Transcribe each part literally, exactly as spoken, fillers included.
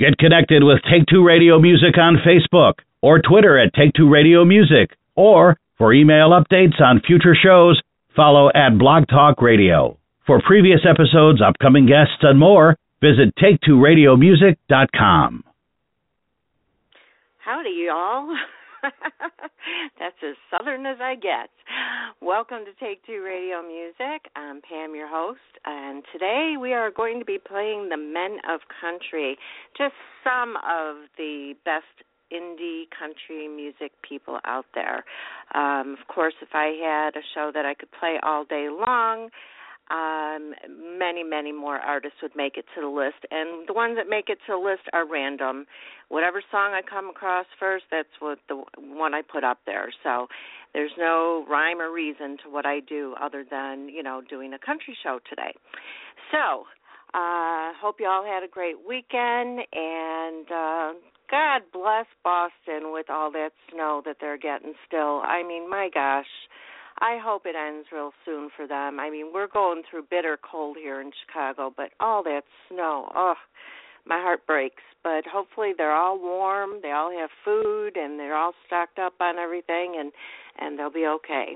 Get connected with Take Two Radio Music on Facebook or Twitter at Take Two Radio Music, or for email updates on future shows, follow at Blog Talk Radio. For previous episodes, upcoming guests, and more, visit take two radio music dot com. Howdy, y'all. That's as southern as I get. Welcome to Take Two Radio Music. I'm Pam, your host, and today we are going to be playing the Men of Country, just some of the best indie country music people out there. Um, of course, if I had a show that I could play all day long, Um, many, many more artists would make it to the list, and the ones that make it to the list are random. Whatever song I come across first, that's what the one I put up there. So there's no rhyme or reason to what I do other than, you know, doing a country show today. So uh, hope you all had a great weekend, and uh, God bless Boston with all that snow that they're getting still. I mean, my gosh. I hope it ends real soon for them. I mean, we're going through bitter cold here in Chicago, but all that snow, oh, my heart breaks. But hopefully they're all warm, they all have food, and they're all stocked up on everything, and, and they'll be okay.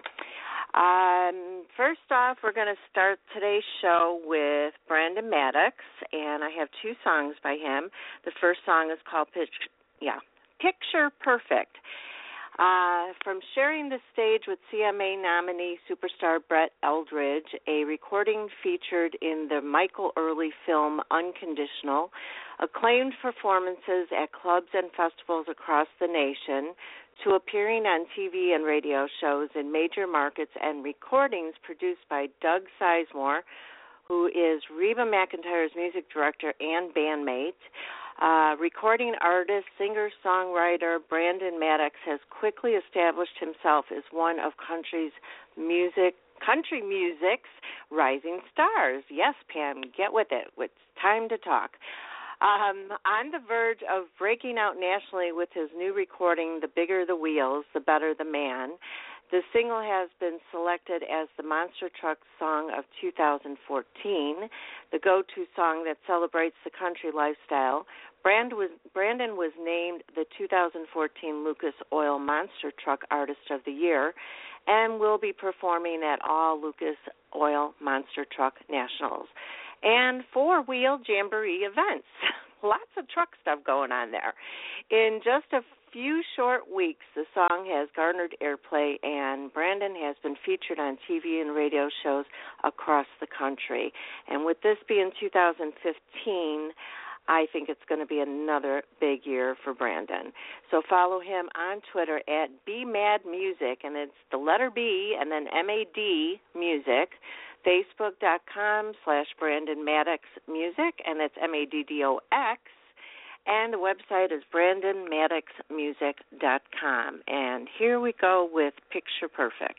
Um, first off, we're going to start today's show with Brandon Maddox, and I have two songs by him. The first song is called Pitch, yeah, Picture Perfect. Uh, from sharing the stage with C M A nominee superstar Brett Eldredge, a recording featured in the Michael Early film Unconditional, acclaimed performances at clubs and festivals across the nation, to appearing on T V and radio shows in major markets and recordings produced by Doug Sizemore, who is Reba McEntire's music director and bandmate. Uh, recording artist, singer-songwriter Brandon Maddox has quickly established himself as one of country's music, country music's rising stars. Yes, Pam, get with it. It's time to talk. Um, on the verge of breaking out nationally with his new recording, The Bigger the Wheels, The Better the Man, the single has been selected as the Monster Truck Song of two thousand fourteen, the go-to song that celebrates the country lifestyle. Brand was, Brandon was named the two thousand fourteen Lucas Oil Monster Truck Artist of the Year and will be performing at all Lucas Oil Monster Truck Nationals and four-wheel jamboree events. Lots of truck stuff going on there. In just a few short weeks, the song has garnered airplay, and Brandon has been featured on T V and radio shows across the country. And with this being two thousand fifteen, I think it's going to be another big year for Brandon. So follow him on Twitter at BMadMusic, and it's the letter B and then M A D Music. Facebook.com slash Brandon Maddox Music, and that's M A D D O X. And the website is brandon maddox music dot com. And here we go with Picture Perfect.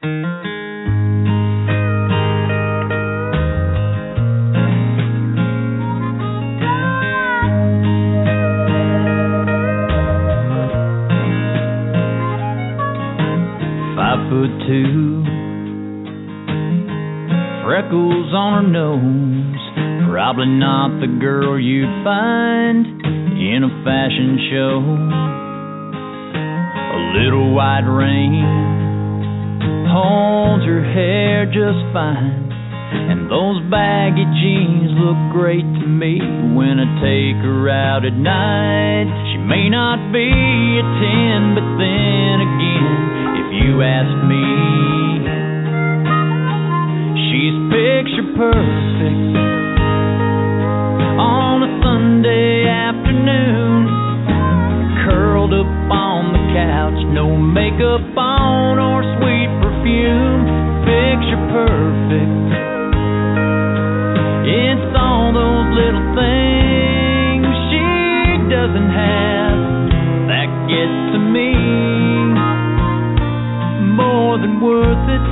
Five foot two, freckles on her nose, probably not the girl you'd find in a fashion show. A little white rain holds her hair just fine, and those baggy jeans look great to me when I take her out at night. She may not be a ten, but then again, if you ask me, she's picture perfect on a Sunday afternoon, curled up on the couch, no makeup on or sweet perfume. Picture perfect. It's all those little things she doesn't have that get to me more than worth it.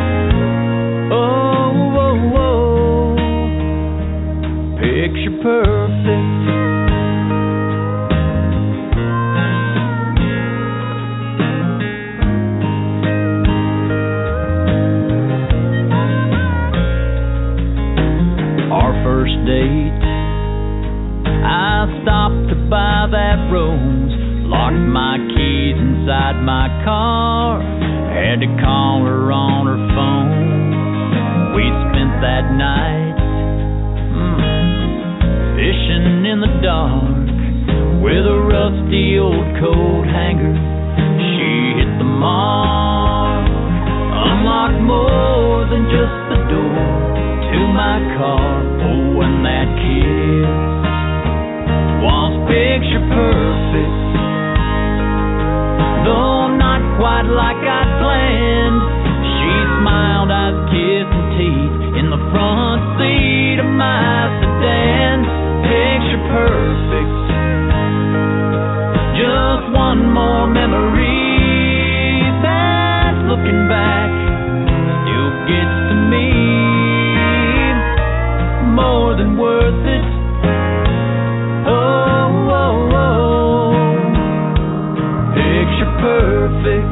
Oh, oh, oh. Picture perfect. Our first date, I stopped to inside my car. Had to call her on her phone. We spent that night mm, fishing in the dark with a rusty old coat hanger. She hit the mark, unlocked more than just the door to my car. Oh, and that kiss was picture perfect, though not quite like I'd planned. She smiled, eyes kissing teeth in the front seat of my sedan. Picture perfect, just one more memory that, looking back, still gets to me. More than worth it. Oh, oh, oh. Picture perfect.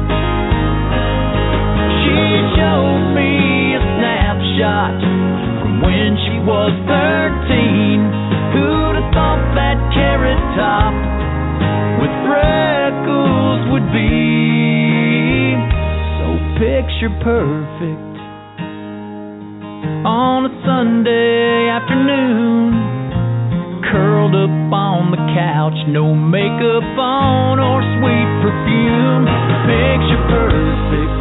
She showed me a snapshot from when she was thirteen. Who'd have thought that carrot top with freckles would be so picture perfect? On a Sunday afternoon, curled up on the couch, no makeup on or sweet perfume. Picture perfect.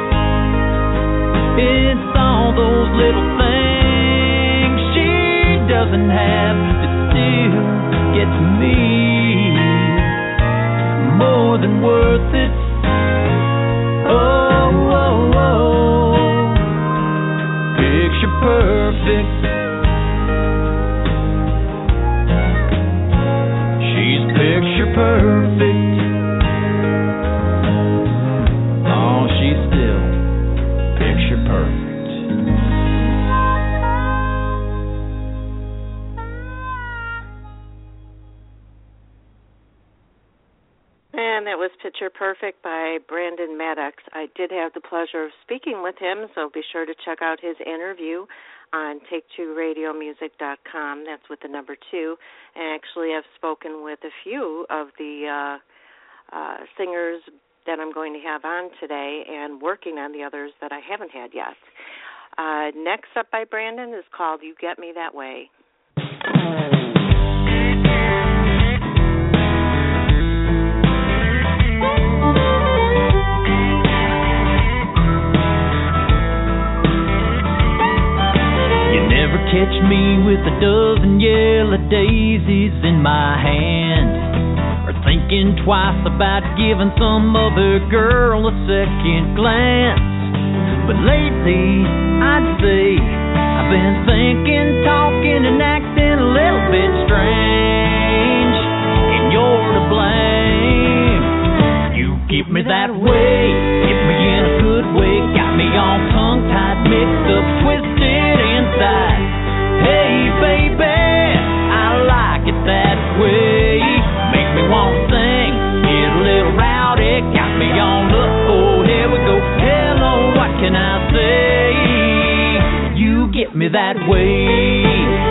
It's all those little things she doesn't have that still get to me. More than worth it. Oh, oh, oh. Picture perfect. She's picture perfect. Oh, she's still picture perfect. And that was Picture Perfect by Brandon Maddox. I did have the pleasure of speaking with him, so be sure to check out his interview on take two radio music dot com. That's with the number two. And actually, I've spoken with a few of the uh, uh, singers that I'm going to have on today and working on the others that I haven't had yet. Uh, next up by Brandon is called You Get Me That Way. Catch me with a dozen yellow daisies in my hand, or thinking twice about giving some other girl a second glance. But lately, I'd say I've been thinking, talking, and acting a little bit strange, and you're to blame. You keep me that way, keep me in a good way, got me all tongue-tied, mixed up, twisted inside. Hey, baby, I like it that way. Make me want to sing, get a little rowdy, got me on up. Oh, here we go. Hello, what can I say? You get me that way.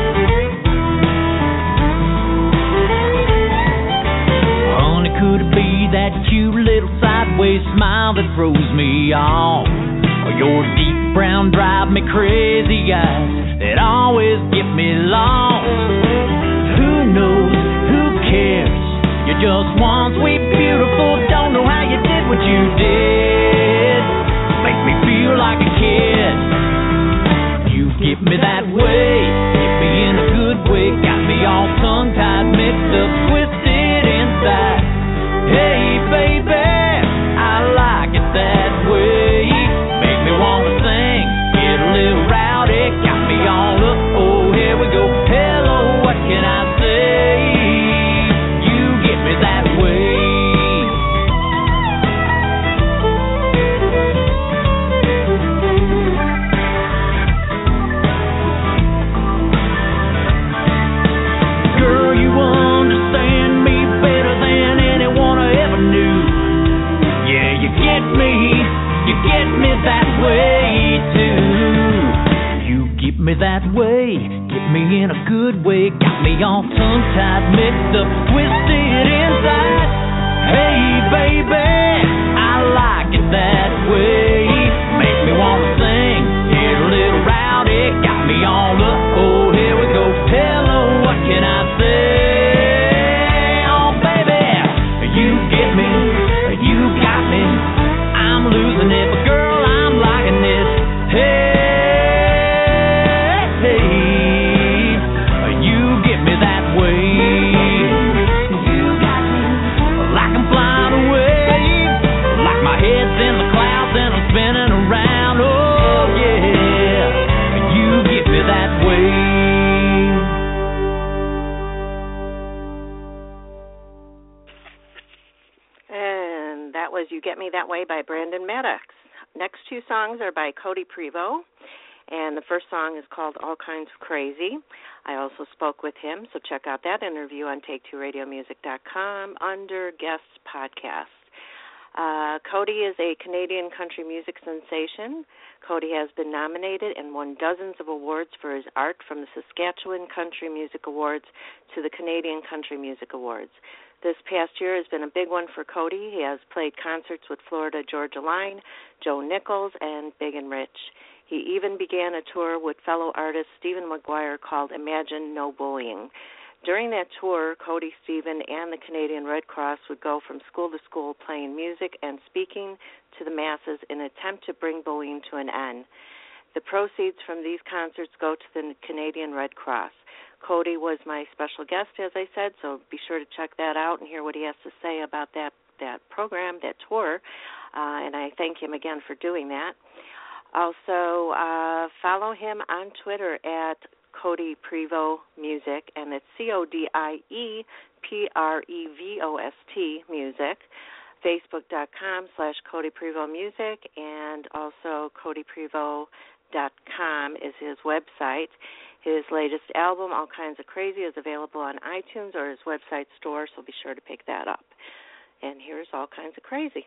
Honey, could it be that cute little sideways smile that throws me off? Or your deep brown drive me crazy eyes that always get me lost? Who knows, who cares? You're just one sweet, beautiful, don't know how you did what you did. Make me feel like a kid. You get me that way, get me in a good way, got me all tongue-tied, mixed up, twisted inside. Hey, baby, I like it that way. Make me wanna sing, get a little rowdy, got me all up. Oh, here we go. Hello, what can I say? You get me that way. Girl, you understand me better than anyone I ever knew. Yeah, you get me, you get me that way too. You get me that way, get me in a good way, got me all tongue-tied, mixed up, twisted inside. Hey, baby, I Get Me That Way by Brandon Maddox. Next two songs are by Cody Prevost, and the first song is called All Kinds of Crazy. I also spoke with him, so check out that interview on take two radio music dot com under Guest Podcast. Uh, Cody is a Canadian country music sensation. Cody has been nominated and won dozens of awards for his art, from the Saskatchewan Country Music Awards to the Canadian Country Music Awards. This past year has been a big one for Cody. He has played concerts with Florida Georgia Line, Joe Nichols, and Big and Rich. He even began a tour with fellow artist Stephen McGuire called Imagine No Bullying. During that tour, Cody, Stephen, and the Canadian Red Cross would go from school to school playing music and speaking to the masses in an attempt to bring bullying to an end. The proceeds from these concerts go to the Canadian Red Cross. Cody was my special guest, as I said, so be sure to check that out and hear what he has to say about that, that program, that tour, uh, and I thank him again for doing that. Also, uh, follow him on Twitter at Cody Prevost Music, and it's C O D I E P R E V O S T Music. Facebook.com slash Cody Prevost Music, and also Cody Prevost dot com is his website. His latest album, All Kinds of Crazy, is available on iTunes or his website store, so be sure to pick that up. And here's All Kinds of Crazy.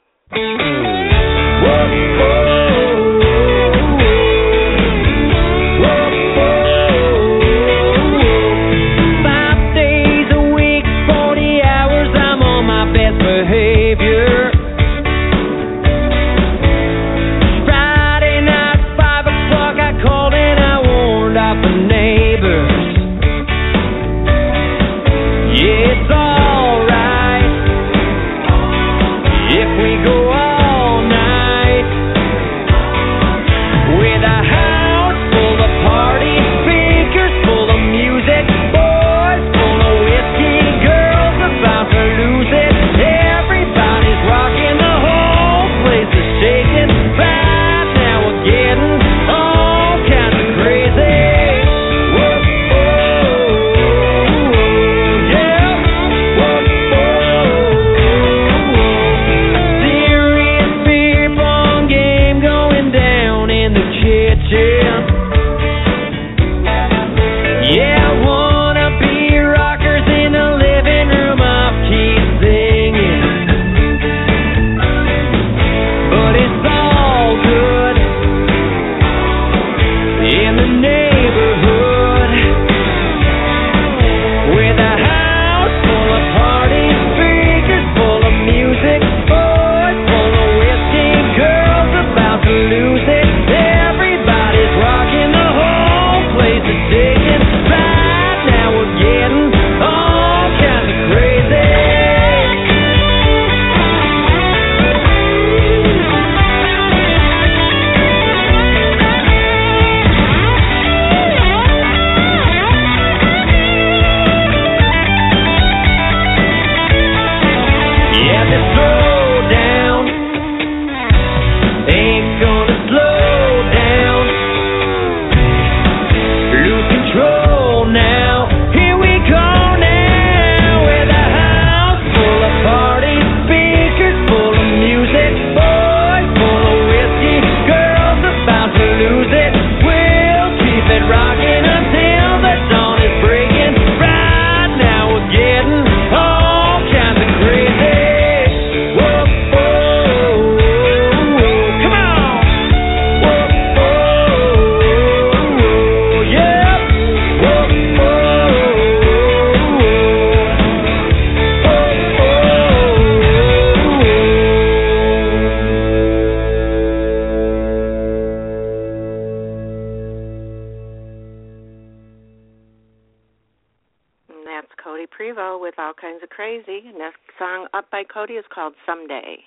Cody is called Someday.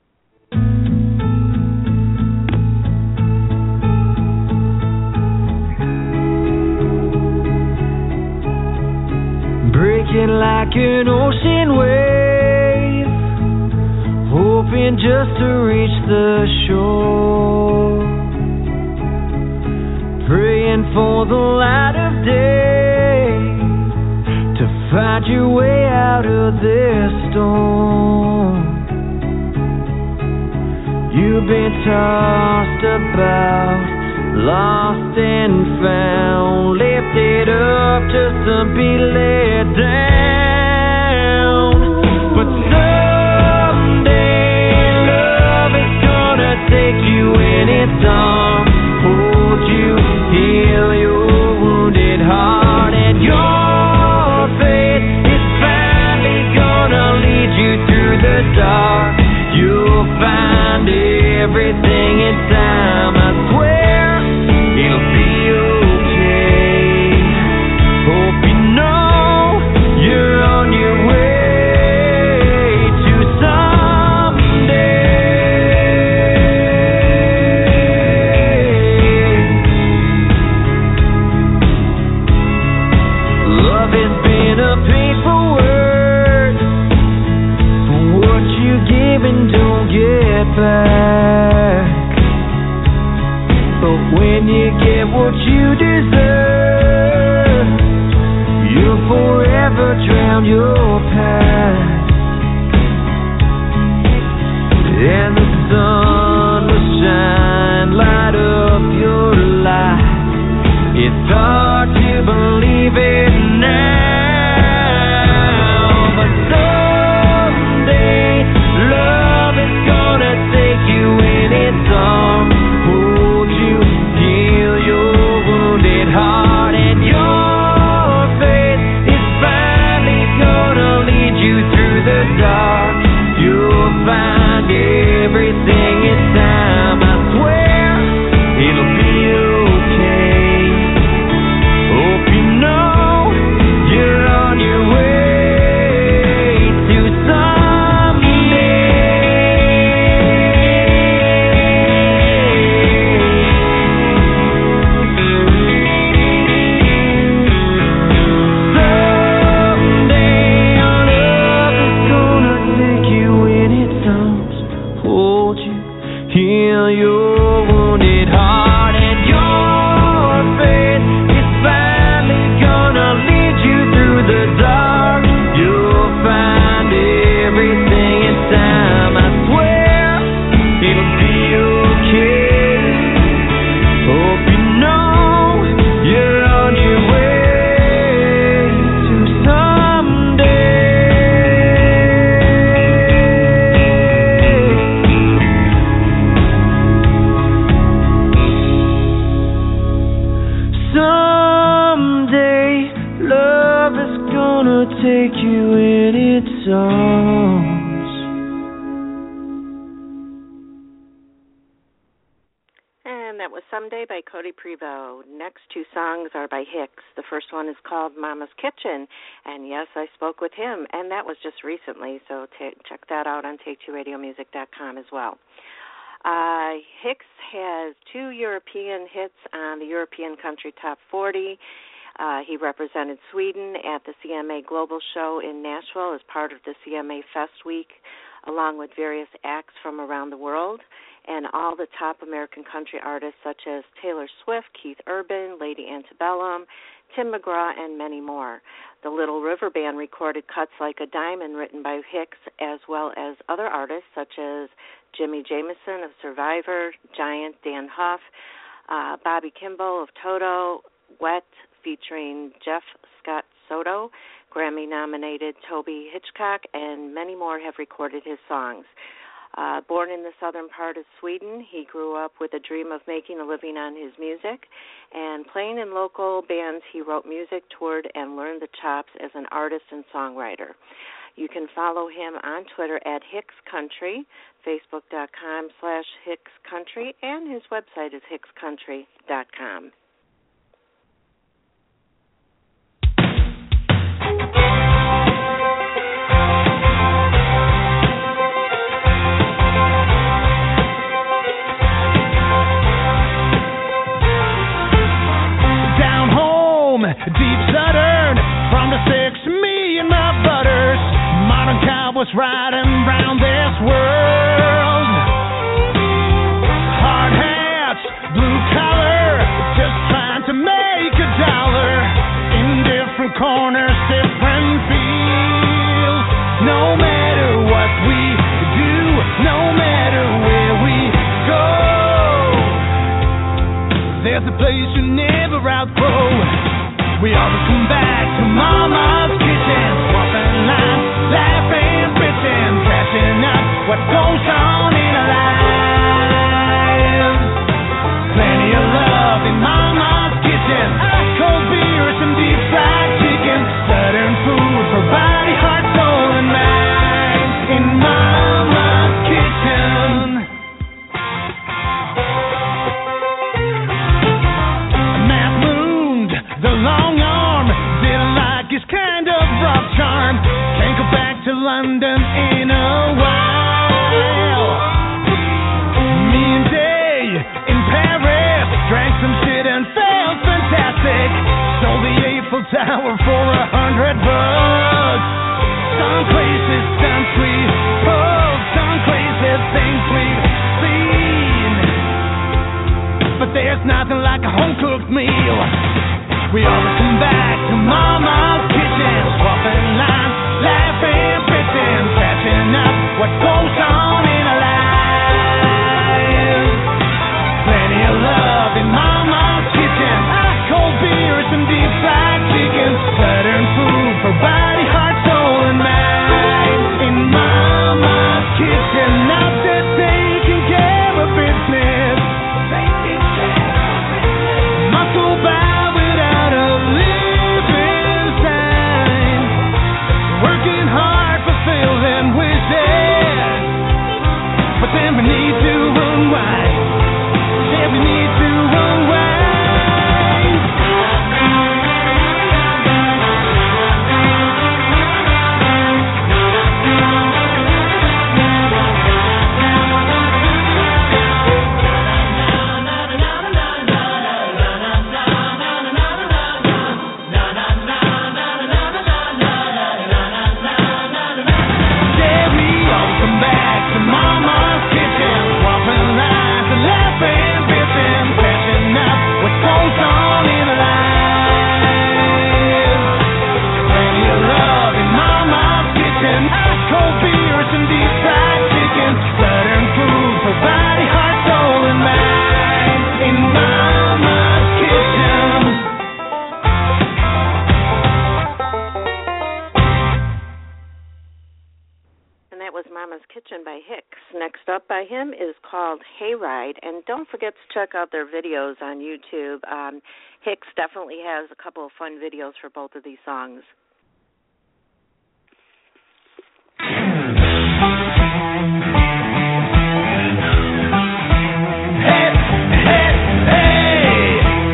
Breaking like an ocean wave, hoping just to reach the shore, praying for the light of day to find your way out of this storm. You've been tossed about, lost and found, lifted up just to be let down. But someday love is gonna take you in its arms, hold you, heal your wounded heart, and your faith is finally gonna lead you through the dark. You'll find everything in time, I swear it'll be okay. Hope you know you're on your way to someday. Love has been a painful word, for what you give and don't get back. But when you get what you deserve, you'll forever drown your past. And the sun will shine, light up your life. It's hard to believe it now, but someday love is gonna take you in its arms, hold you, heal your wounded heart, and your faith is finally gonna lead you through the dark. You'll find everything in time, I swear it'll be okay. Hope you know you're on your way to someday. Our love is gonna take you in its arms, hold you, heal your wounded heart, and your faith is finally gonna lead you through the dark. You'll find everything in time, I swear it'll be okay. Hope you know you're on your way to someday. Someday love is gonna take you in its arms. And that was Someday by Cody Prevost. Next two songs are by Hicks. The first one is called Mama's Kitchen, and yes, I spoke with him, and that was just recently, so t- check that out on take two radio music dot com as well. Uh, Hicks has two European hits on the European Country Top forty. Uh, he represented Sweden at the C M A Global Show in Nashville as part of the C M A Fest Week, along with various acts from around the world, and all the top American country artists such as Taylor Swift, Keith Urban, Lady Antebellum, Tim McGraw, and many more. The Little River Band recorded Cuts Like a Diamond, written by Hicks, as well as other artists such as Jimmy Jamison of Survivor, Giant, Dan Huff, uh, Bobby Kimball of Toto, Wet, featuring Jeff Scott Soto, Grammy-nominated Toby Hitchcock, and many more have recorded his songs. Uh, born in the southern part of Sweden, he grew up with a dream of making a living on his music, and playing in local bands, he wrote music, toured, and learned the chops as an artist and songwriter. You can follow him on Twitter at Hicks Country, Facebook.com slash Hicks Country, and his website is Hicks Country dot com. Deep Southern, from the six million mile butters, modern cowboys riding round this world. Hard hats, blue collar, just memories you never outgrow. We always come back to Mama's kitchen, swapping lines, laughing, bitching, catching up what goes on in our lives. Plenty of love in Mama's kitchen, ice cold beers and deep fried chicken, Southern food for body, heart, soul, and mind. In Mama's kitchen. Matt mooned the long arm, didn't like his kind of rough charm. Can't go back to London in a while. Me and Day in Paris drank some shit and felt fantastic. Sold the Eiffel Tower for a hundred bucks. Some places done sweet, oh, some places things we've seen. But there's nothing like a home-cooked meal. We always come back to Mama's kitchen, swapping lines, laughing, bitching, catching up what goes on in our lives. Plenty of love in Mama's kitchen, ice cold beers and deep fried chicken, Southern food for body, heart, soul, and mind. In Mama's kitchen, out there taking care of business. Must go by without a living sign. Working hard, fulfilling wishes. But then we need to unwind. Yeah, we need to unwind. Yeah, we all come back to Mama's kitchen, swapping lines and laughing, bitching, catching up what goes on in our lives. Plenty of love in Mama's kitchen, ice cold beers and deep fried chicken, Southern food for body, heart, soul, and mind. In Mama's kitchen. And that was Mama's Kitchen by Hicks. Next up by him is called Hayride. And don't forget to check out their videos on YouTube. Um, Hicks definitely has a couple of fun videos for both of these songs. Hey, hey, hey.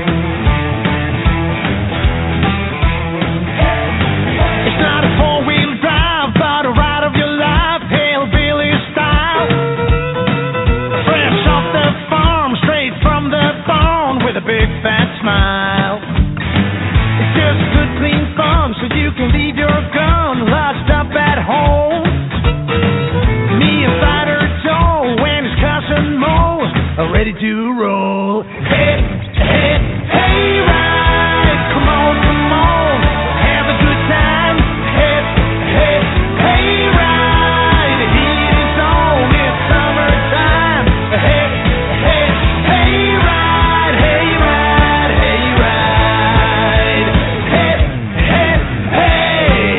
It's not a four-wheel drive, but a ride of your life, hillbilly style. Fresh off the farm, straight from the barn, with a big fat smile. It's just good, clean fun, so you can leave your gun lodged up at home. Me and Fighter Joe and his cousin Mo are ready to roll. Hey, hey, hey, ride, come on, come on, have a good time. Hey, hey, hey, ride, the heat is on, it's summertime. Hey, hey, hey, ride, hey, ride, hey, ride. Hey, hey, hey.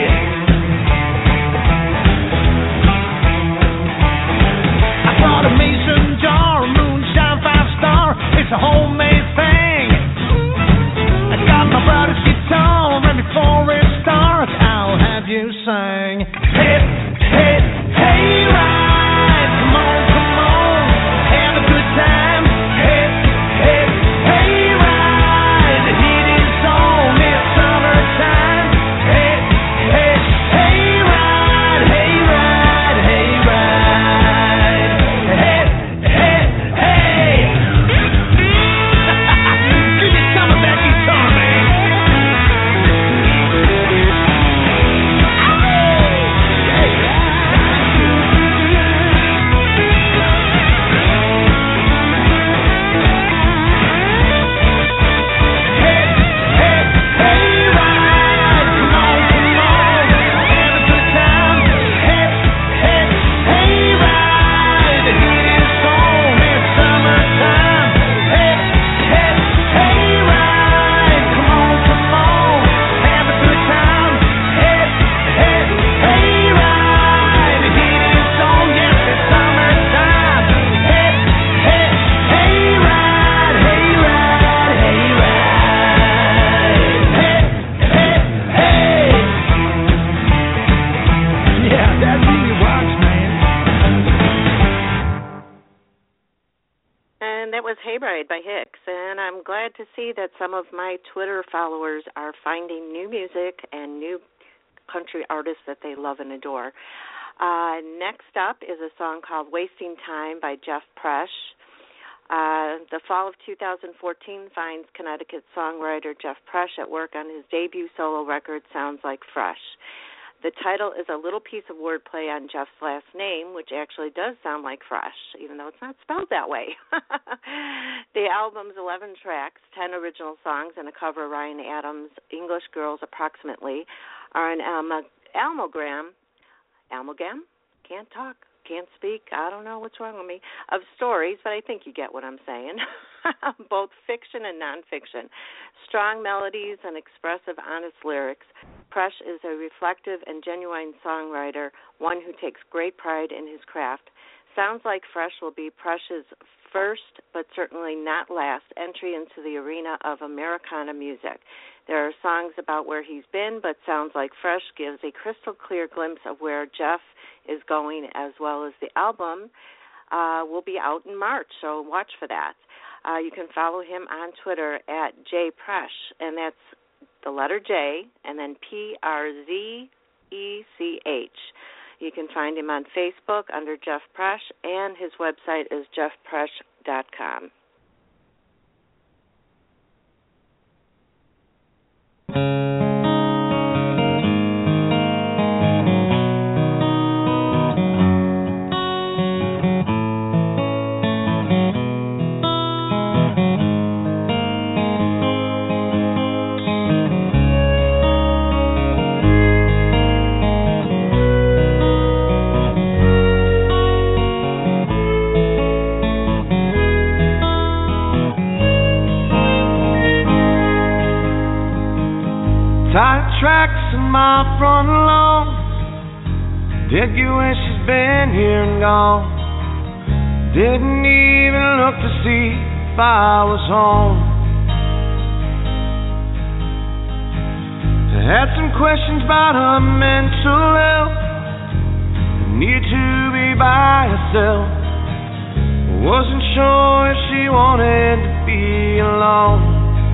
I brought a mason jar, moonshine five star. It's a home And that was Hey Bride by Hicks. And I'm glad to see that some of my Twitter followers are finding new music and new country artists that they love and adore. Uh, next up is a song called Wasting Time by Jeff Presh. Uh, the fall of two thousand fourteen finds Connecticut songwriter Jeff Presh at work on his debut solo record, Sounds Like Fresh. The title is a little piece of wordplay on Jeff's last name, which actually does sound like fresh, even though it's not spelled that way. The album's eleven tracks, ten original songs, and a cover of Ryan Adams' English Girls Approximately are an alma- almogram, amalgam? Can't talk. Can't speak, I don't know what's wrong with me, of stories, but I think you get what I'm saying, both fiction and nonfiction. Strong melodies and expressive, honest lyrics. Presh is a reflective and genuine songwriter, one who takes great pride in his craft. Sounds Like Fresh will be Presh's first, but certainly not last, entry into the arena of Americana music. There are songs about where he's been, but Sounds Like Fresh gives a crystal clear glimpse of where Jeff is going, as well as the album uh, will be out in March, so watch for that. Uh, you can follow him on Twitter at J Presh, and that's the letter J and then P R Z E C H. You can find him on Facebook under Jeff Presh, and his website is jeff presh dot com. Tight tracks in my front lawn. Did you wish she's been here and gone? Didn't even look to see if I was home. I had some questions about her mental health. The need to be by herself. Wasn't sure if she wanted to be alone.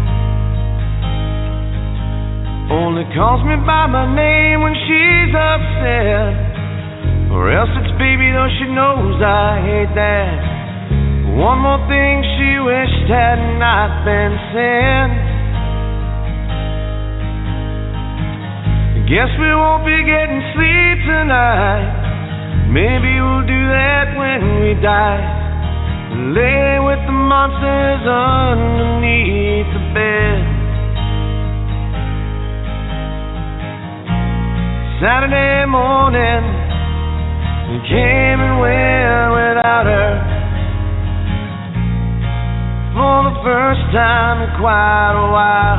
Only calls me by my name when she's upset, or else it's baby, though she knows I hate that. One more thing she wished had not been said. Guess we won't be getting sleep tonight. Maybe we'll do that when we die. Lay with the monsters underneath the bed. Saturday morning, we came and went without her. For the first time in quite a while.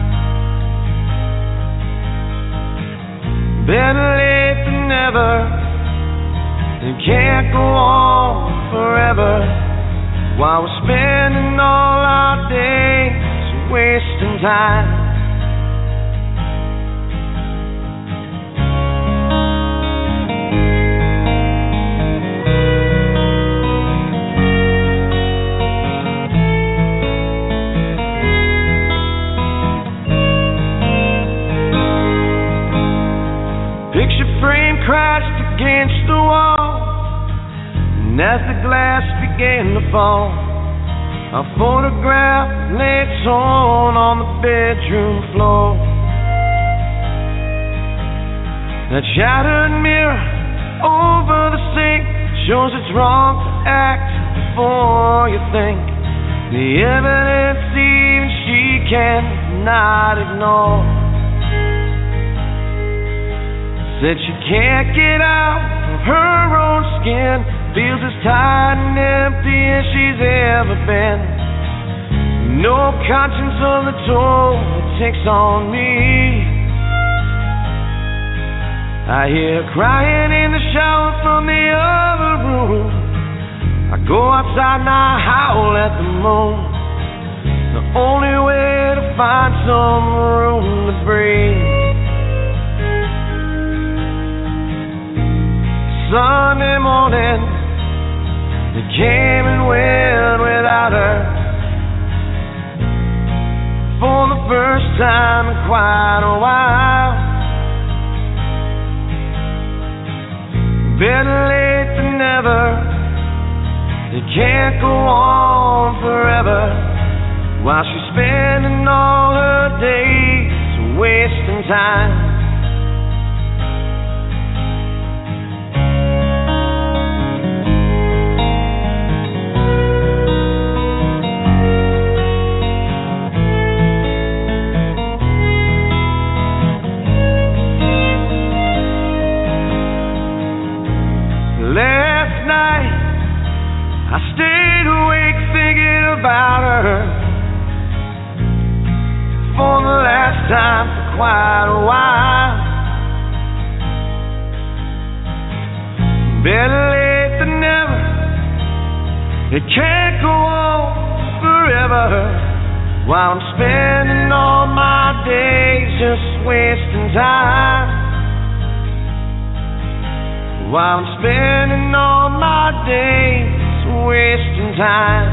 Better late than never. It can't go on forever, while we're spending all our days wasting time. Crashed against the wall, and as the glass began to fall, a photograph lay torn on the bedroom floor. That shattered mirror over the sink shows it's wrong to act before you think. The evidence even she cannot ignore. Said she can't get out of her own skin, feels as tight and empty as she's ever been. No conscience of the toll it takes on me. I hear her crying in the shower from the other room. I go outside and I howl at the moon. The only way to find some room to breathe. Sunday morning, they came and went without her. time in quite a while. Better late than never. It can't go on forever while she's spending all her days wasting time. Last night I stayed awake thinking about her for the last time for quite a while. Better late than never. It can't go on forever while I'm spending all my days just wasting time. While I'm spending all my days wasting time.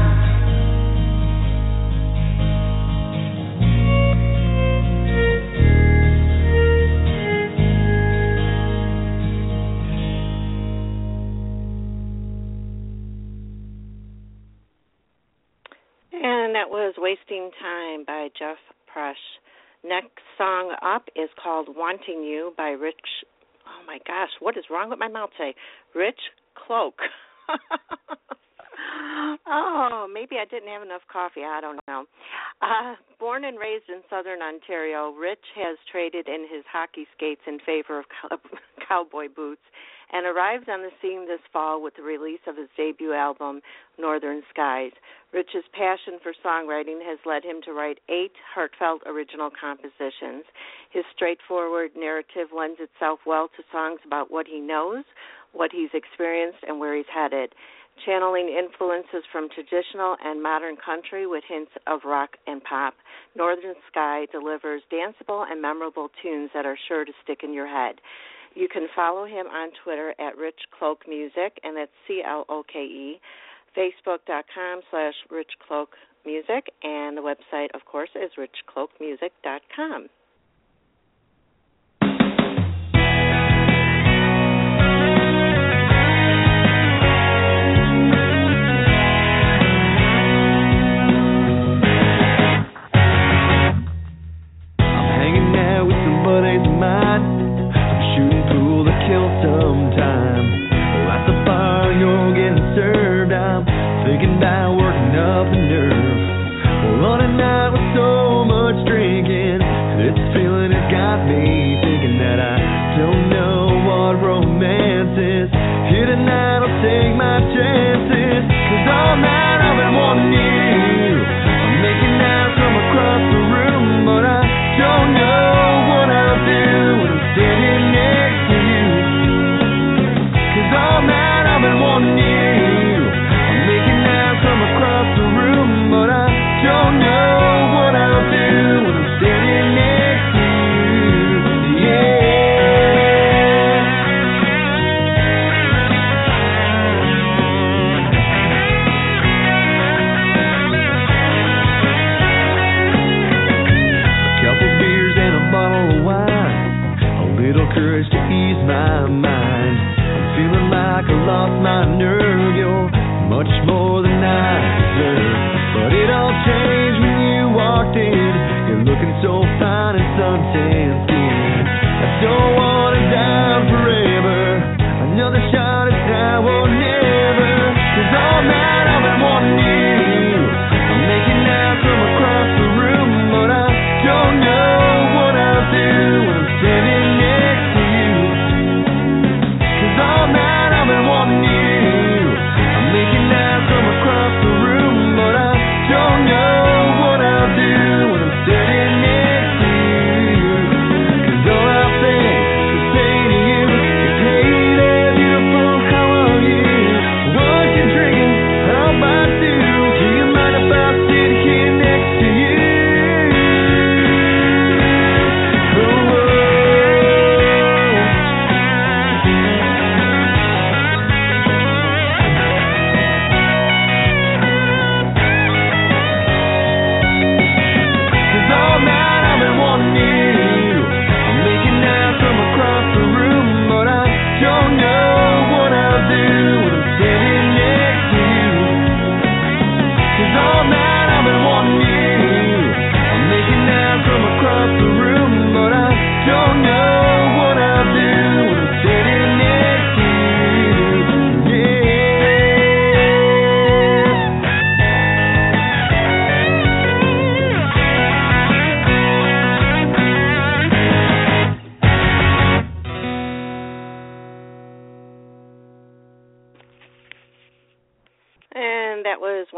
And that was Wasting Time by Jeff Prush. Next song up is called Wanting You by Rich. Oh my gosh, what is wrong with my mouth today? Rich Cloak. Oh, maybe I didn't have enough coffee. I don't know. Uh, born and raised in southern Ontario, Rich has traded in his hockey skates in favor of cow- cowboy boots and arrived on the scene this fall with the release of his debut album, Northern Skies. Rich's passion for songwriting has led him to write eight heartfelt original compositions. His straightforward narrative lends itself well to songs about what he knows, what he's experienced, and where he's headed, channeling influences from traditional and modern country with hints of rock and pop. Northern Sky delivers danceable and memorable tunes that are sure to stick in your head. You can follow him on Twitter at Rich Cloak Music, and that's C L O K E, Facebook.com slash Rich Cloak Music, and the website, of course, is rich cloak music dot com.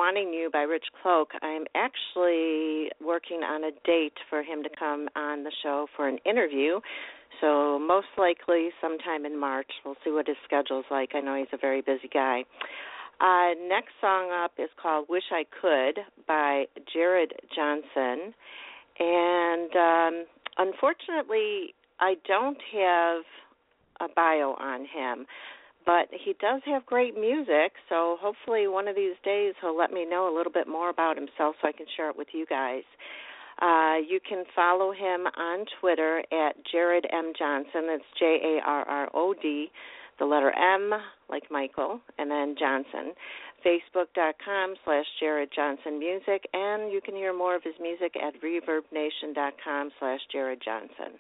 Wanting You by Rich Cloak, I'm actually working on a date for him to come on the show for an interview. So most likely sometime in March. We'll see what his schedule's like. I know he's a very busy guy. Uh, next song up is called Wish I Could by Jared Johnson. And um, unfortunately, I don't have a bio on him, but he does have great music, so hopefully one of these days he'll let me know a little bit more about himself so I can share it with you guys. Uh, you can follow him on Twitter at Jared M. Johnson. That's J A R R O D, the letter M, like Michael, and then Johnson. Facebook.com slash Jared Johnson Music, and you can hear more of his music at ReverbNation.com slash Jared Johnson.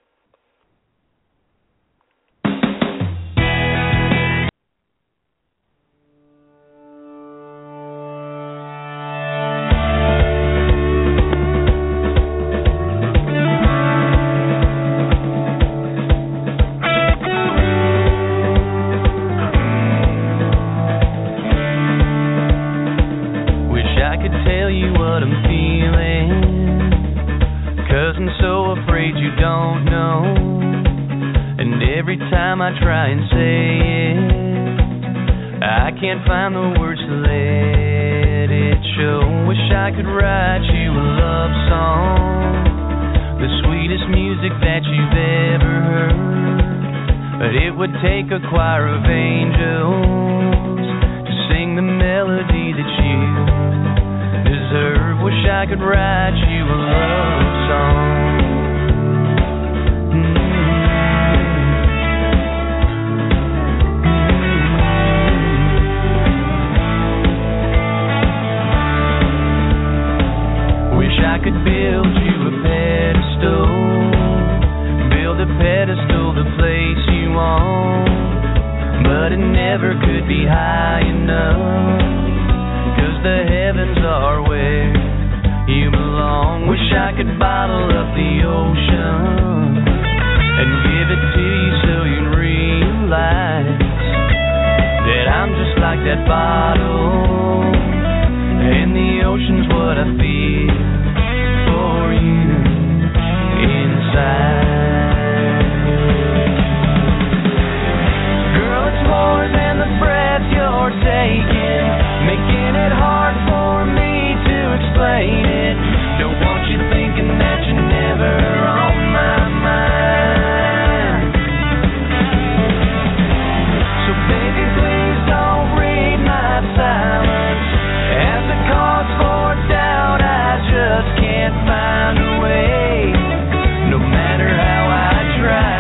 I try and say it, I can't find the words to let it show. Wish I could write you a love song, the sweetest music that you've ever heard, but it would take a choir of angels to sing the melody that you deserve. Wish I could write you a love song. I could build you a pedestal, build a pedestal to place you on, but it never could be high enough, 'cause the heavens are where you belong. Wish I could bottle up the ocean and give it to you so you'd realize that I'm just like that bottle, and the ocean's what I feel for you inside. Girl, it's more than the breath you're taking, making it hard for me to explain it. Don't want you thinking that you're never on my mind. So baby, please don't read my silence as a cause for doubt. I just can't find a way, no matter how I try.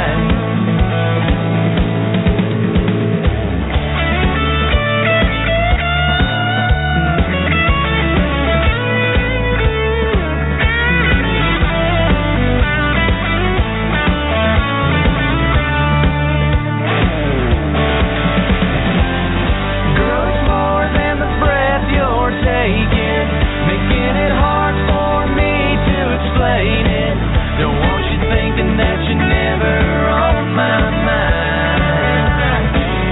Girl, it's more than the breath you're taking, making it hard for me to explain it. Don't want you thinking that you're never on my mind.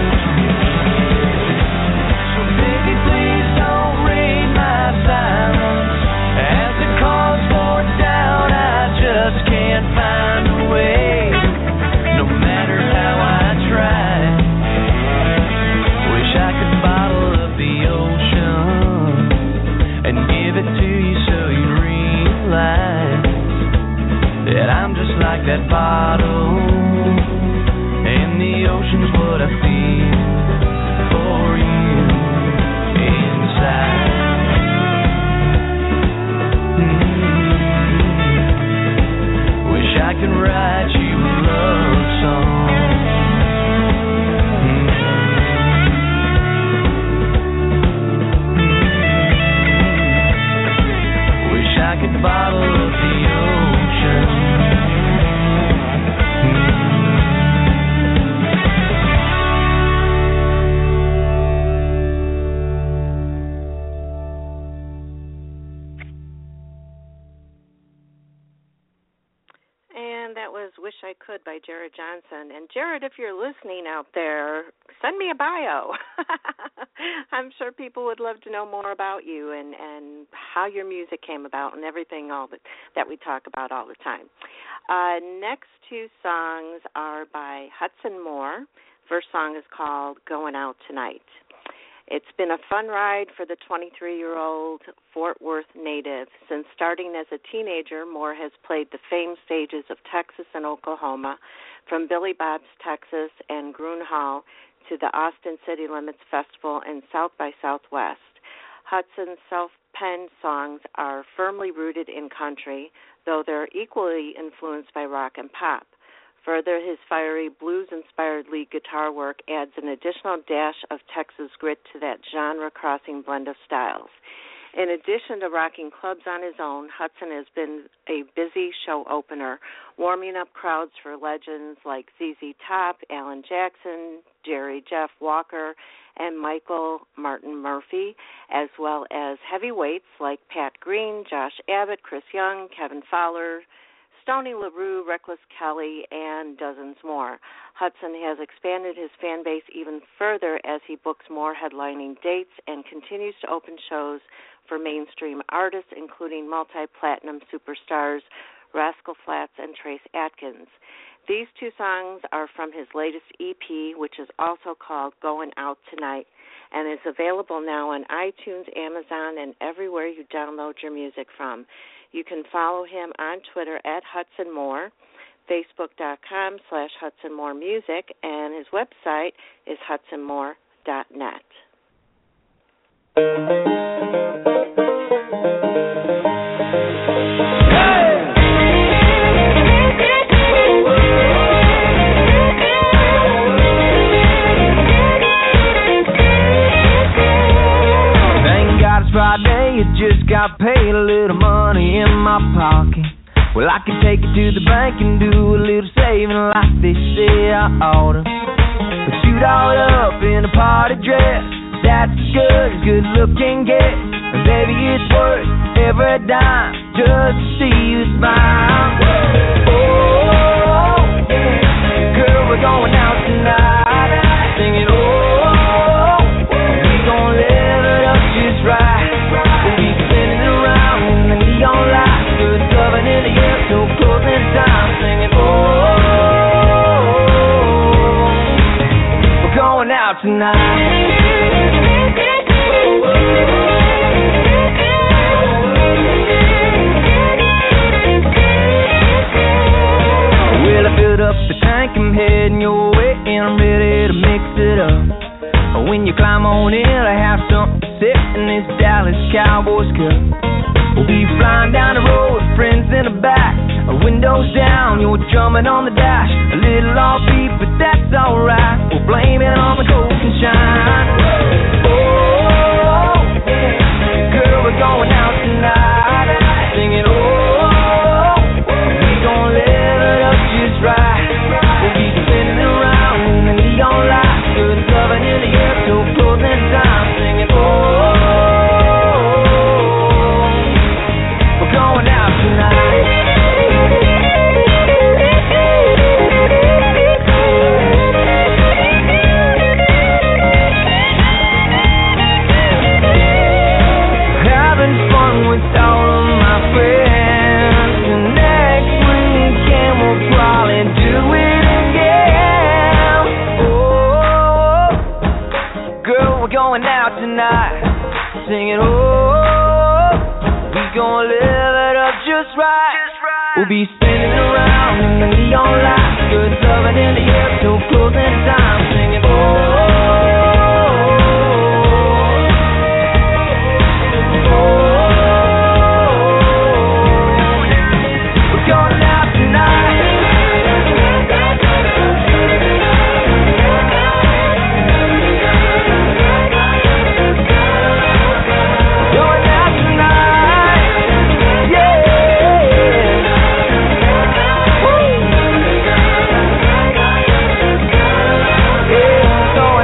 So baby, please don't read my silence as a cause for doubt. I just can't find a way, no matter how I try. Wish I could bottle up the ocean and give it to you so you'd realize that I'm just like that bottle, and the ocean's what I feel for you inside. Mm-hmm. Wish I could write you a love song. I could bottle up the ocean. Wish I Could by Jared Johnson. And Jared, if you're listening out there, send me a bio. I'm sure people would love to know more about you and, and how your music came about and everything all that, that we talk about all the time. Uh, next two songs are by Hudson Moore. First song is called Going Out Tonight. It's been a fun ride for the twenty-three-year-old Fort Worth native. Since starting as a teenager, Moore has played the famed stages of Texas and Oklahoma, from Billy Bob's Texas and Groon Hall to the Austin City Limits Festival and South by Southwest. Hudson's self-penned songs are firmly rooted in country, though they're equally influenced by rock and pop. Further, his fiery blues-inspired lead guitar work adds an additional dash of Texas grit to that genre-crossing blend of styles. In addition to rocking clubs on his own, Hudson has been a busy show opener, warming up crowds for legends like Z Z Top, Alan Jackson, Jerry Jeff Walker, and Michael Martin Murphy, as well as heavyweights like Pat Green, Josh Abbott, Chris Young, Kevin Fowler, Stoney LaRue, Reckless Kelly, and dozens more. Hudson has expanded his fan base even further as he books more headlining dates and continues to open shows for mainstream artists, including multi-platinum superstars Rascal Flatts and Trace Atkins. These two songs are from his latest E P, which is also called Going Out Tonight, and is available now on iTunes, Amazon, and everywhere you download your music from. You can follow him on Twitter at Hudson Moore, Facebook.com slash Hudson Moore Music, and his website is hudson moore dot net. Thank God it's Friday, you just got paid, a little money in my pocket. Well, I can take it to the bank and do a little saving like they say I oughta. But shoot all up in a party dress, that's as good as good look can get. And baby, it's worth every dime just to see you smile. Oh, girl, we're going out tonight, singing oh, we're gonna live it up just right. We'll be spinning around in the neon lights, good loving in the air, so closing time, singing oh, we're going out tonight. Well, I filled up the tank, I'm heading your way, and I'm ready to mix it up. When you climb on in, I have something to sip in this Dallas Cowboys cup. We'll be flying down the road with friends in the back, windows down, you're drumming on the dash. A little offbeat, but that's alright. We'll blame it on the coke and shine. Oh, girl, we're going out tonight, singing oh, we gon' live it up just right. We'll be spinning around in the neon lights, good loving in the air till closing time, singing oh, we're going out tonight. Having fun with all of my friends, and next weekend we'll probably do it again. Oh, girl, we're going out tonight, singing oh, we gonna live it up just right. We'll be spinning around in the neon lights, good loving in the air till closing time, singing oh. Going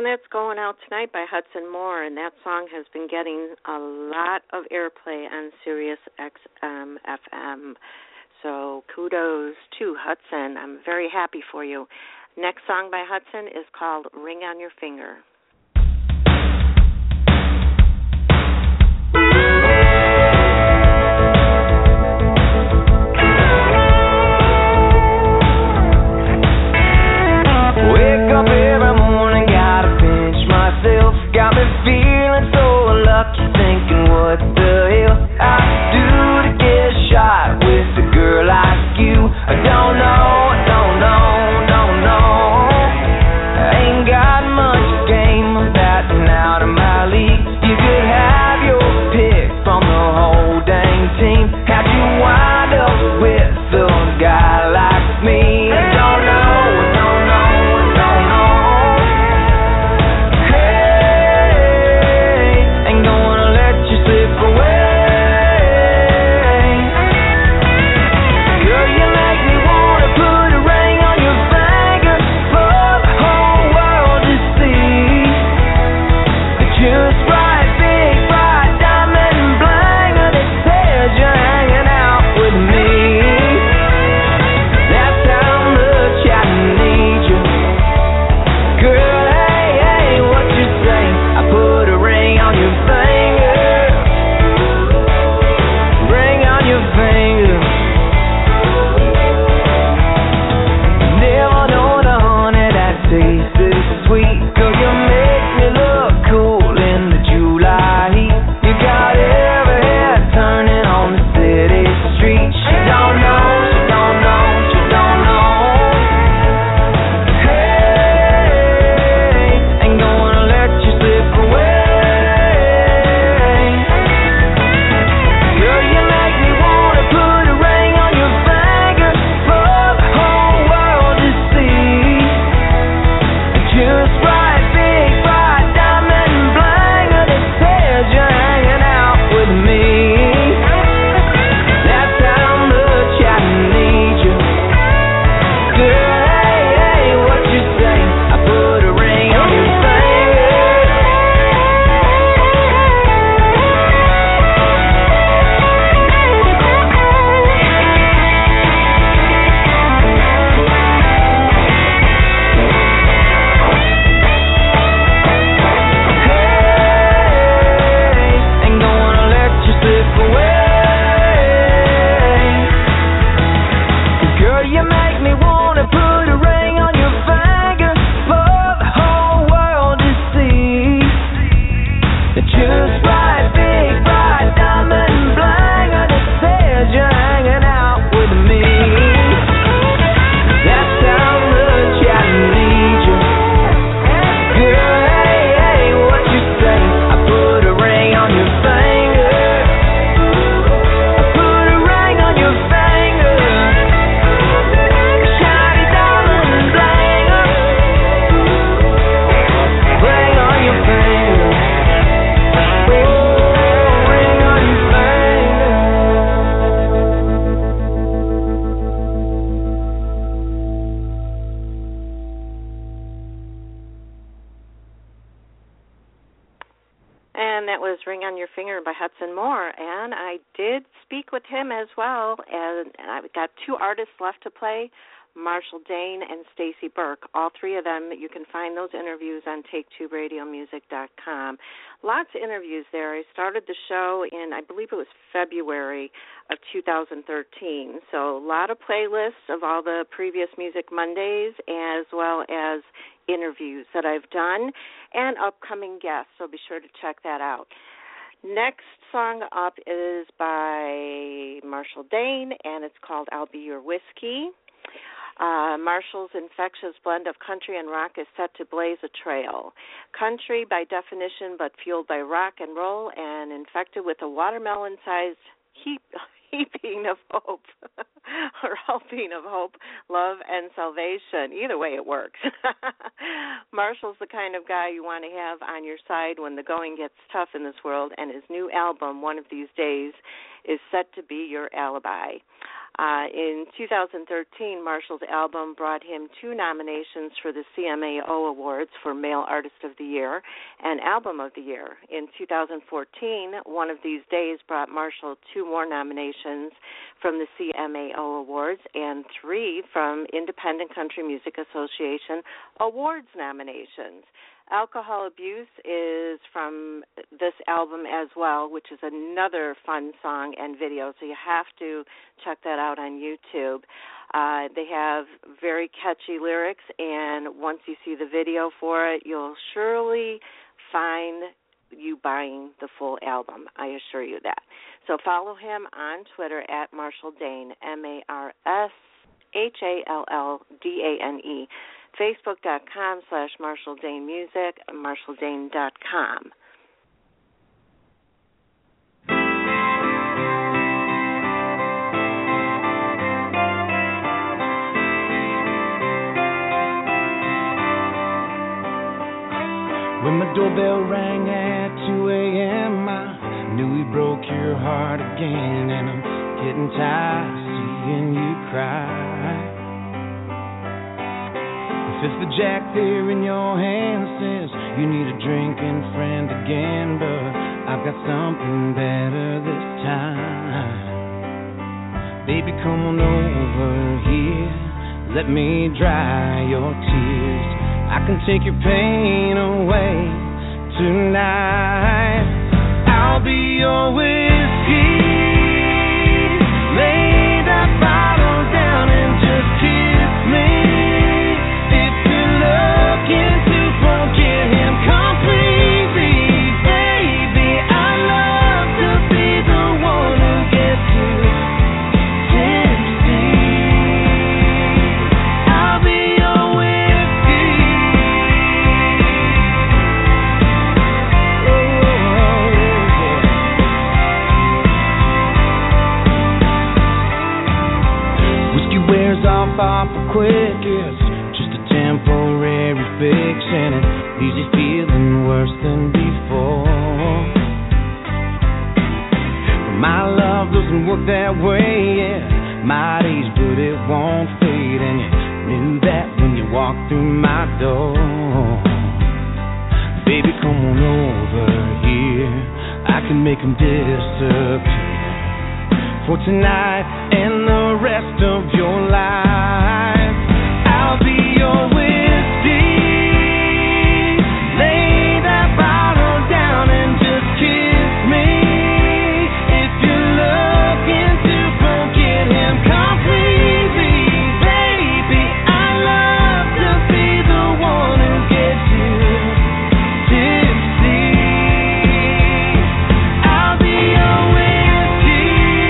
And that's going out tonight by Hudson Moore, and that song has been getting a lot of airplay on Sirius X M F M. So kudos to Hudson. I'm very happy for you. Next song by Hudson is called Ring on Your Finger. Wake up every morning, gotta pinch myself. Got me feeling so lucky, thinking what the hell I do to get shot with a girl like you. I don't know, I don't know, don't know. I ain't got much game, I'm batting out of my league. You could have your pick from the whole dang team. How'd you wind up with a guy like me? I don't know, I don't know, I don't know. Hey, ain't gonna let you slip away. Girl, you make me wanna put a ring on your finger for the whole world to see. Just right, big, bright diamond and bling, and it says you're hanging out with me. That's how much I need you. Girl, hey, hey, what you say? I put a ring on your finger. Ring on your finger. Never known a honey that tastes this sweet. Girl, you make me look cool in the July heat. You got every head turning on the city street. She don't know, she don't know, she don't know. Hey, ain't gonna let you slip away. Girl, you make me wanna put a ring on your finger for the whole world to see. Just right, big, bright diamond and bling, and it says you're hanging out with me. That's how much I need you. Girl, hey, hey, what you say? I put a ring on your finger. Hey, ain't gonna let you slip away. Girl, you make me wanna put a ring on your finger for the whole world to see. Just right, big, bright diamond and bling, and it says you're hanging out with me. That's how much I need you. Girl, hey, hey, what you say? I put a ring on your finger. I put a ring on your finger. Shiny diamond and blinger. Ring on your finger. Oh, ring on your finger. And that was Ring on Your Finger by Hudson Moore. And I did speak with him as well. And I've got two artists left to play, Marshall Dane and Stacy Burke. All three of them, you can find those interviews on take two radio music dot com. Lots of interviews there. I started the show in, I believe it was February of two thousand thirteen. So a lot of playlists of all the previous Music Mondays, as well as interviews that I've done and upcoming guests. So be sure to check that out. Next song up is by Marshall Dane, and it's called I'll Be Your Whiskey. Uh, Marshall's infectious blend of country and rock is set to blaze a trail. Country by definition, but fueled by rock and roll and infected with a watermelon-sized heap, heaping of hope, or helping of hope, love, and salvation. Either way, it works. Marshall's the kind of guy you want to have on your side when the going gets tough in this world, and his new album, One of These Days, is set to be your alibi. Uh, in two thousand thirteen, Marshall's album brought him two nominations for the C M A O Awards for Male Artist of the Year and Album of the Year. In two thousand fourteen, One of These Days brought Marshall two more nominations from the C M A O Awards and three from Independent Country Music Association Awards nominations. Alcohol Abuse is from this album as well, which is another fun song and video, so you have to check that out on YouTube. Uh, they have very catchy lyrics, and once you see the video for it, you'll surely find you buying the full album. I assure you that. So follow him on Twitter at Marshall Dane, M A R S H A L L D A N E. Facebook.com slash Marshall Dane Music, Marshall Dane dot com. When my doorbell rang at two a.m., I knew he broke your heart again, and I'm getting tired of seeing you cry. If the jack there in your hand says you need a drinking friend again, but I've got something better this time. Baby, come on over here, let me dry your tears. I can take your pain away tonight. I'll be your whiskey. Lay that bottle down and just kiss me. Awful quick, it's just a temporary fix, and it leaves you feeling worse than before. But my love doesn't work that way, yeah. Might ease, but it won't fade, and you knew that when you walked through my door. Baby, come on over here, I can make them disappear for tonight and the rest of your life. I'll be your whiskey. Lay that bottle down and just kiss me. If you're looking to forget him completely, baby, I love to be the one who gets you tipsy. I'll be your whiskey.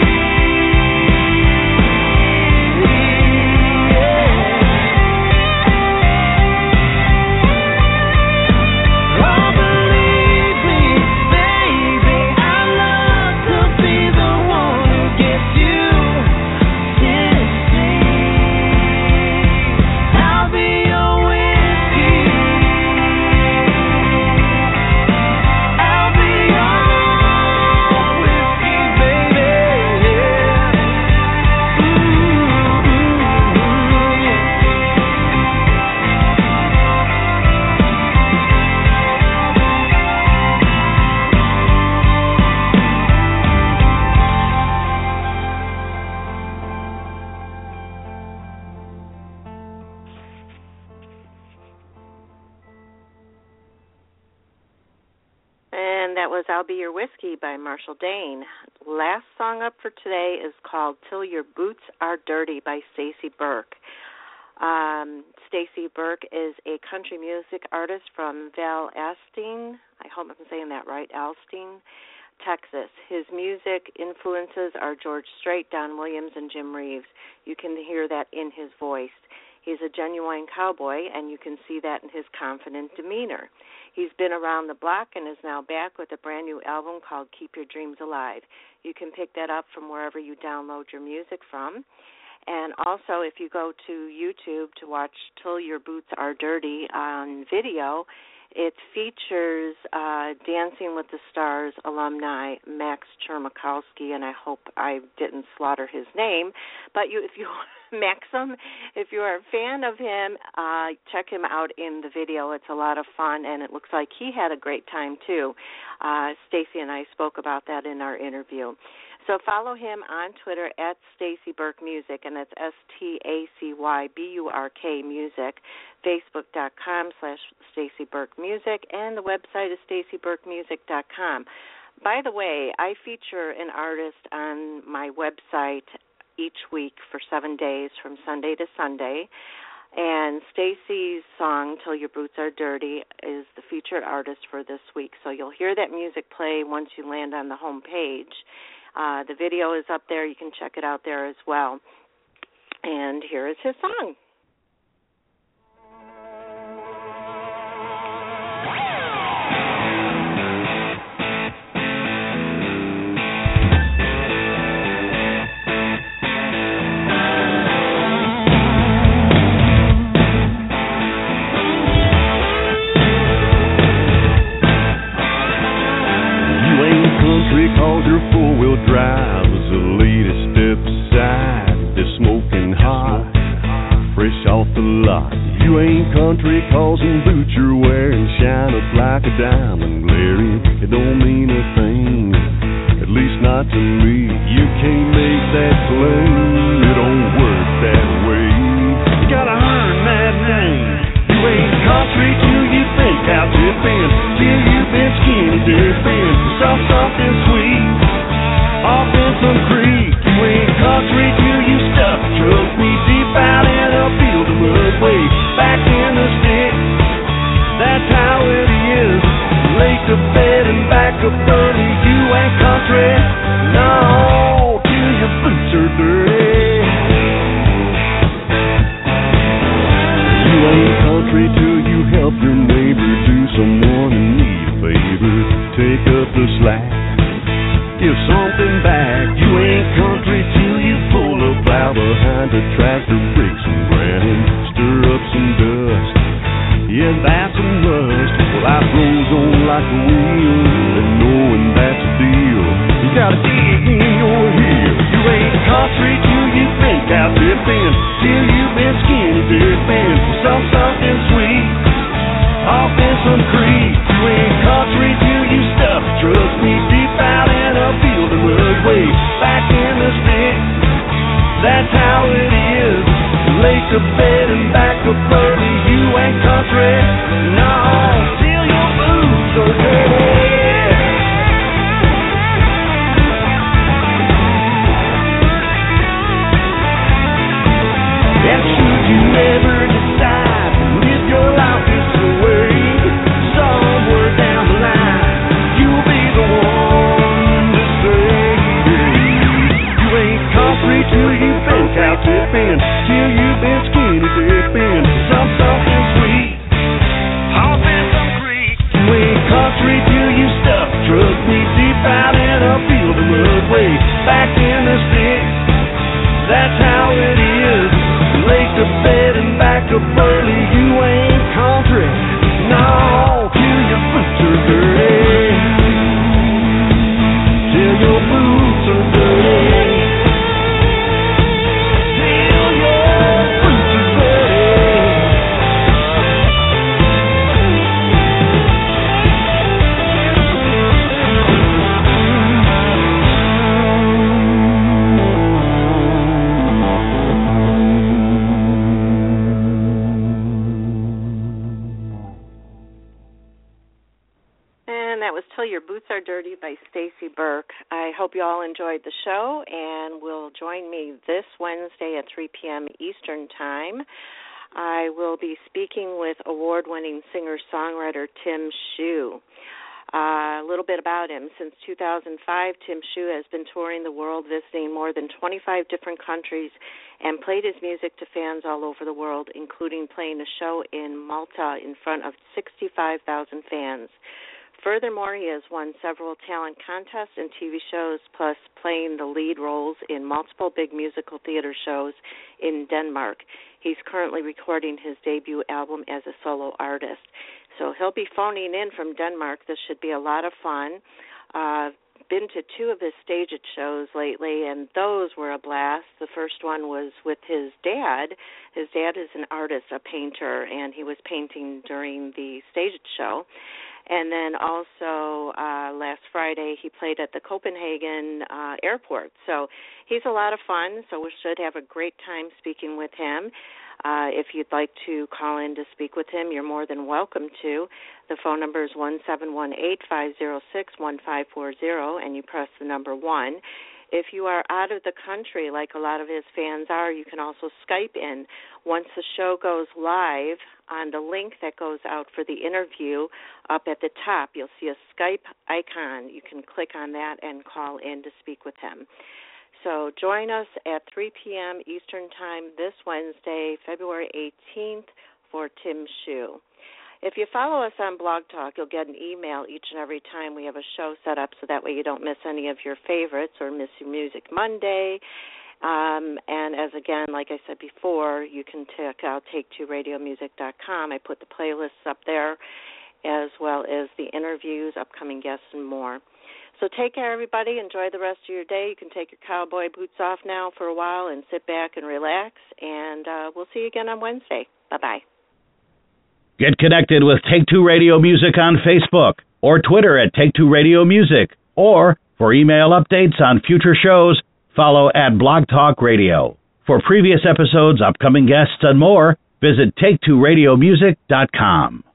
I'll Be Your Whiskey by Marshall Dane. Last song up for today is called Till Your Boots Are Dirty by Stacy Burke. Um, Stacy Burke is a country music artist from Valdosta. I hope I'm saying that right, Alstein, Texas. His music influences are George Strait, Don Williams, and Jim Reeves. You can hear that in his voice. He's a genuine cowboy, and you can see that in his confident demeanor. He's been around the block and is now back with a brand new album called Keep Your Dreams Alive. You can pick that up from wherever you download your music from. And also, if you go to YouTube to watch Till Your Boots Are Dirty on video, It features uh, Dancing with the Stars alumni Max Chermakowski, and I hope I didn't slaughter his name. But you, if you Maxim, if you're a fan of him, uh, check him out in the video. It's a lot of fun, and it looks like he had a great time too. Uh, Stacy and I spoke about that in our interview. So follow him on Twitter at Stacy Burke Music, and that's S T A C Y B U R K Music, Facebook.com slash Stacy Burke Music, and the website is stacy burke music dot com. By the way, I feature an artist on my website each week for seven days from Sunday to Sunday, and Stacy's song, Till Your Boots Are Dirty, is the featured artist for this week. So you'll hear that music play once you land on the home page. Uh, the video is up there. You can check it out there as well. And here is his song. Cause your four-wheel drive was the latest step aside. They're smoking hot, fresh off the lot. You ain't country cause them boots you're wearing shine up like a diamond glaring. It don't mean a thing, at least not to me. You can't make that claim, it don't work that way. You gotta earn that name. You ain't country till you think out dipping, till you've been skinny dipping. Soft, something sweet off in some creek. You ain't country till you stuff a truck knee deep out in a field of mud, way back in the sticks. That's how it is. Late to bed and back up early. You ain't country, no, till your boots are dirty. You ain't country till you help your neighbor do someone in need a favor. Take up the slack, give something back. You ain't country till you pull a plow behind a tractor, break some ground and stir up some dust. Yeah, that's a must. Well, life goes on like a wheel, and knowing that's a deal, you gotta dig in your heels. You ain't country till you think out dipping, till you've been skinny dipping. Some something sweet off in some creek. You ain't country till you stuff a truck knee deep out in a field of mud, way back in the sticks. That's how it is. Late to bed and back up early. You ain't country, no, till your boots are dirty. And should you ever decide to live your life this way, somewhere down the line, you'll be the one to say, you ain't country till you think out dipping, till you've been skinny dipping. Some something sweet off in some creek. You ain't country till you stuff a truck knee deep out in a field of mud, way back in the sticks. That's how it is. Late to bed and back up early. You ain't country, no, till your boots are dirty. Till your boots are dirty. Till your boots are dirty. And that was Till Your Boots Are Dirty by Stacy Burke. I hope you all enjoyed the show and will join me this Wednesday at three p.m. Eastern Time. I will be speaking with award-winning singer-songwriter Tim Shue. Uh, a little bit about him. Since two thousand five, Tim Shue has been touring the world, visiting more than twenty-five different countries, and played his music to fans all over the world, including playing a show in Malta in front of sixty-five thousand fans. Furthermore, he has won several talent contests and T V shows, plus playing the lead roles in multiple big musical theater shows in Denmark. He's currently recording his debut album as a solo artist. So he'll be phoning in from Denmark. This should be a lot of fun. Uh, been to two of his staged shows lately, and those were a blast. The first one was with his dad. His dad is an artist, a painter, and he was painting during the staged show. And then also uh, last Friday he played at the Copenhagen uh, airport. So he's a lot of fun, so we should have a great time speaking with him. Uh, if you'd like to call in to speak with him, you're more than welcome to. The phone number is one seven one eight, five zero six, one five four zero, and you press the number one. If you are out of the country, like a lot of his fans are, you can also Skype in. Once the show goes live, on the link that goes out for the interview, up at the top, you'll see a Skype icon. You can click on that and call in to speak with him. So join us at three p.m. Eastern Time this Wednesday, February eighteenth, for Tim Shue. If you follow us on Blog Talk, you'll get an email each and every time we have a show set up, so that way you don't miss any of your favorites or miss your Music Monday. Um, and as again, like I said before, you can check out take two radio music dot com. I put the playlists up there, as well as the interviews, upcoming guests, and more. So take care, everybody. Enjoy the rest of your day. You can take your cowboy boots off now for a while and sit back and relax. And uh, we'll see you again on Wednesday. Bye-bye. Get connected with Take Two Radio Music on Facebook or Twitter at Take Two Radio Music. Or for email updates on future shows, follow at Blog Talk Radio. For previous episodes, upcoming guests, and more, visit take two radio music dot com.